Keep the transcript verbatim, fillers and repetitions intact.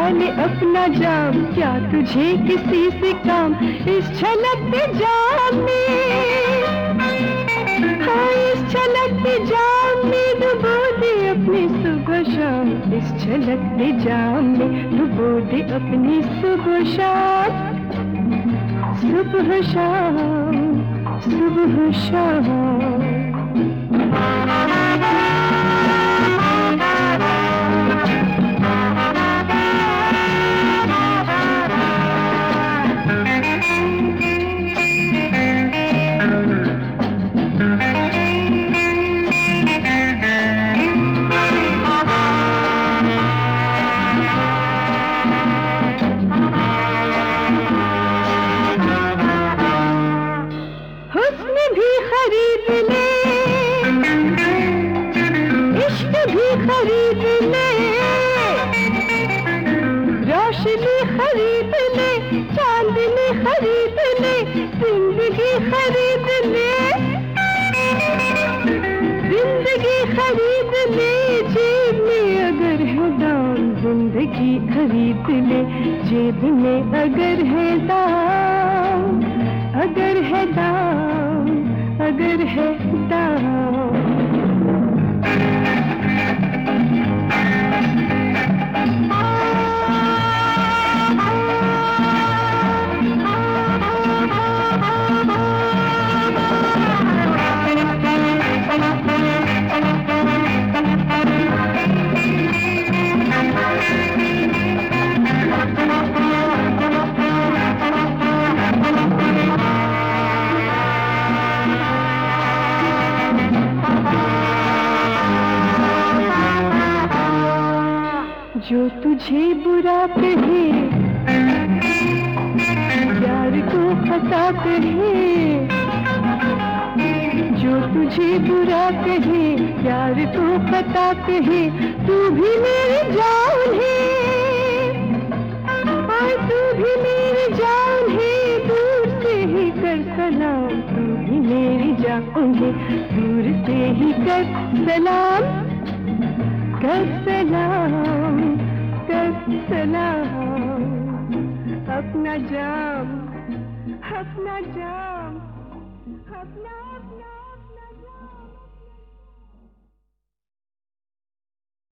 ले अपना जाम, क्या तुझे किसी से काम इस छलकते जाम में। हाँ इस छलकते जाम में डुबो दे अपनी सुबह शाम, इस छलकते जाम में डुबो दे अपनी सुबह शाम। सुबह शाम सुबह शाम। खरीद ले इश्क भी खरीद ले, रोशनी खरीद ले, चांदनी खरीद ले, जिंदगी खरीद ले, जिंदगी खरीद ले। जेब में अगर है दाम जिंदगी खरीद ले, जेब में अगर है दाम, अगर है दाम, अगर है दाम। जो तुझे बुरा कहे, प्यार को खता कहे, जो तुझे बुरा कहे, प्यार को खता कहे, तू भी मेरी जान है, और तू भी मेरी जान है। दूर से ही कर सलाम, तू भी मेरी जान है, दूर से ही कर सलाम, कर सलाम, कर सलाम। अपना जाम, अपना जाम, अपना अपना